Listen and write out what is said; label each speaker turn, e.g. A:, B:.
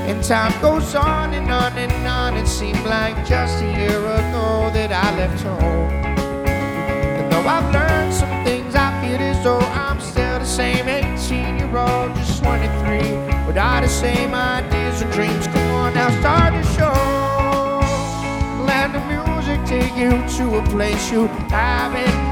A: And time goes on and on and on. It seemed like just a year ago that I left home. And though I've learned some things, I feel as though I'm still the same 18-year-old, just 23, with all the same ideas and dreams. Come on now, start the show. Let the music take you to a place you haven't